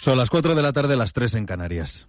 Son las 4 de la tarde, las 3 en Canarias.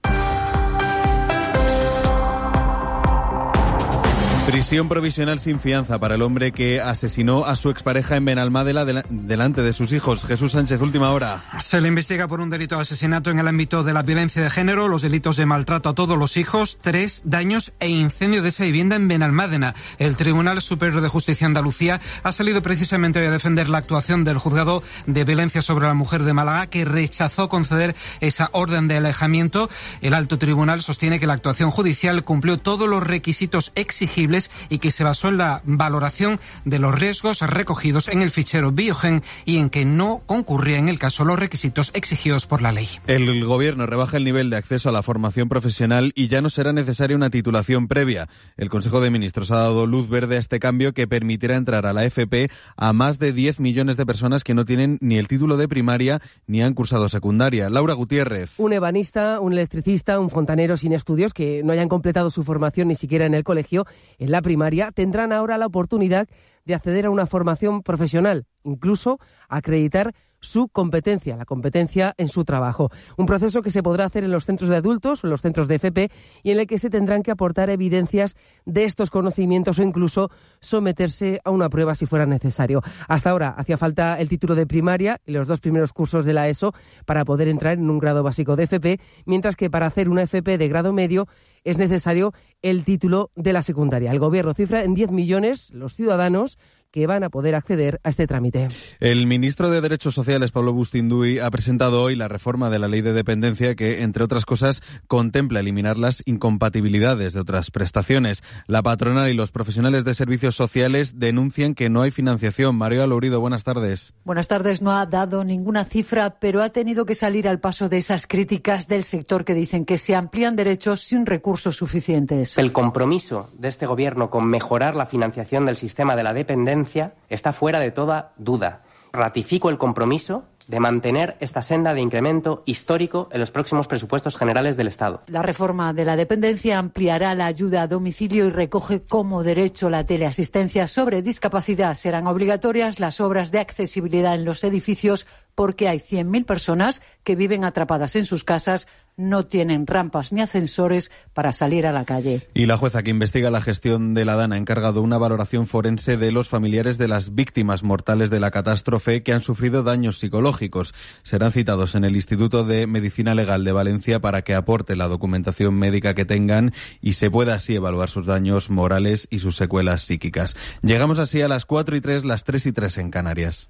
Prisión provisional sin fianza para el hombre que asesinó a su expareja en Benalmádena delante de sus hijos. Jesús Sánchez, última hora. Se le investiga por un delito de asesinato en el ámbito de la violencia de género, los delitos de maltrato a todos los hijos, 3 daños e incendio de esa vivienda en Benalmádena. El Tribunal Superior de Justicia de Andalucía ha salido precisamente hoy a defender la actuación del Juzgado de Violencia sobre la Mujer de Málaga, que rechazó conceder esa orden de alejamiento. El alto tribunal sostiene que la actuación judicial cumplió todos los requisitos exigibles y que se basó en la valoración de los riesgos recogidos en el fichero Biogen y en que no concurría en el caso los requisitos exigidos por la ley. El Gobierno rebaja el nivel de acceso a la formación profesional y ya no será necesaria una titulación previa. El Consejo de Ministros ha dado luz verde a este cambio que permitirá entrar a la FP a más de 10 millones de personas que no tienen ni el título de primaria ni han cursado secundaria. Laura Gutiérrez. Un ebanista, un electricista, un fontanero sin estudios que no hayan completado su formación ni siquiera en el colegio, en la primaria, tendrán ahora la oportunidad de acceder a una formación profesional, incluso acreditar su competencia, la competencia en su trabajo. Un proceso que se podrá hacer en los centros de adultos o en los centros de FP y en el que se tendrán que aportar evidencias de estos conocimientos o incluso someterse a una prueba si fuera necesario. Hasta ahora hacía falta el título de primaria y los 2 primeros cursos de la ESO para poder entrar en un grado básico de FP, mientras que para hacer una FP de grado medio es necesario el título de la secundaria. El Gobierno cifra en 10 millones los ciudadanos que van a poder acceder a este trámite. El ministro de Derechos Sociales, Pablo Bustinduy, ha presentado hoy la reforma de la Ley de Dependencia que, entre otras cosas, contempla eliminar las incompatibilidades de otras prestaciones. La patronal y los profesionales de servicios sociales denuncian que no hay financiación. María Lourido, buenas tardes. Buenas tardes. No ha dado ninguna cifra, pero ha tenido que salir al paso de esas críticas del sector que dicen que se amplían derechos sin recursos suficientes. El compromiso de este Gobierno con mejorar la financiación del sistema de la dependencia está fuera de toda duda. Ratifico el compromiso de mantener esta senda de incremento histórico en los próximos presupuestos generales del Estado. La reforma de la dependencia ampliará la ayuda a domicilio y recoge como derecho la teleasistencia. Sobre discapacidad serán obligatorias las obras de accesibilidad en los edificios porque hay 100.000 personas que viven atrapadas en sus casas, no tienen rampas ni ascensores para salir a la calle. Y la jueza que investiga la gestión de la DANA ha encargado una valoración forense de los familiares de las víctimas mortales de la catástrofe que han sufrido daños psicológicos. Serán citados en el Instituto de Medicina Legal de Valencia para que aporte la documentación médica que tengan y se pueda así evaluar sus daños morales y sus secuelas psíquicas. Llegamos así a las 4:03, las 3:03 en Canarias.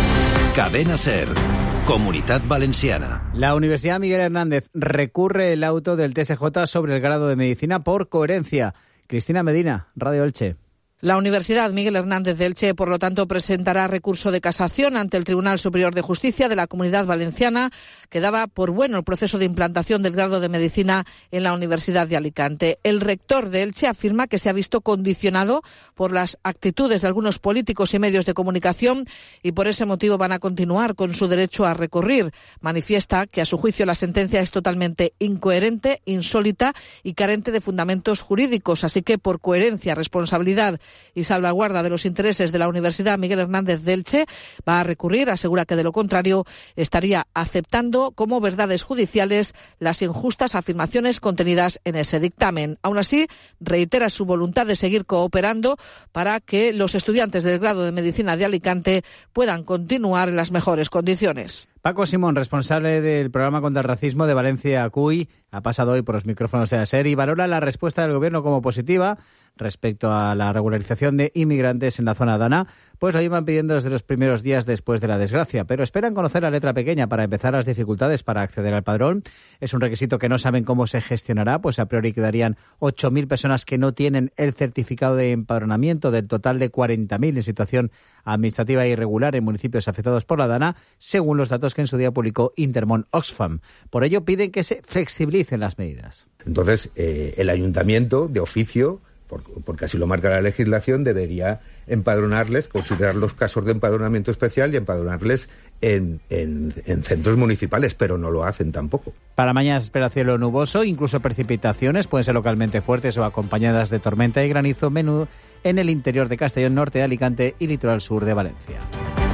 Cadena SER, Comunitat Valenciana. La Universidad Miguel Hernández recurre el auto del TSJ sobre el grado de Medicina por coherencia. Cristina Medina, Radio Elche. La Universidad Miguel Hernández de Elche, por lo tanto, presentará recurso de casación ante el Tribunal Superior de Justicia de la Comunidad Valenciana, que daba por bueno el proceso de implantación del grado de Medicina en la Universidad de Alicante. El rector de Elche afirma que se ha visto condicionado por las actitudes de algunos políticos y medios de comunicación y por ese motivo van a continuar con su derecho a recurrir. Manifiesta que a su juicio la sentencia es totalmente incoherente, insólita y carente de fundamentos jurídicos, así que por coherencia, responsabilidad y salvaguarda de los intereses de la Universidad Miguel Hernández de Elche va a recurrir. Asegura que de lo contrario estaría aceptando como verdades judiciales las injustas afirmaciones contenidas en ese dictamen. Aún así, reitera su voluntad de seguir cooperando para que los estudiantes del grado de Medicina de Alicante puedan continuar en las mejores condiciones. Paco Simón, responsable del programa contra el racismo de Valencia CUI, ha pasado hoy por los micrófonos de la SER y valora la respuesta del Gobierno como positiva respecto a la regularización de inmigrantes en la zona DANA, pues lo iban pidiendo desde los primeros días después de la desgracia, pero esperan conocer la letra pequeña para empezar las dificultades para acceder al padrón. Es un requisito que no saben cómo se gestionará, pues a priori quedarían 8.000 personas que no tienen el certificado de empadronamiento del total de 40.000 en situación administrativa irregular en municipios afectados por la DANA, según los datos que en su día publicó Intermón Oxfam. Por ello piden que se flexibilicen las medidas. Entonces, el ayuntamiento, de oficio, porque así lo marca la legislación, debería empadronarles, considerar los casos de empadronamiento especial y empadronarles en centros municipales, pero no lo hacen tampoco. Para mañana se espera cielo nuboso, incluso precipitaciones, pueden ser localmente fuertes o acompañadas de tormenta y granizo, menudo en el interior de Castellón, norte de Alicante y litoral sur de Valencia.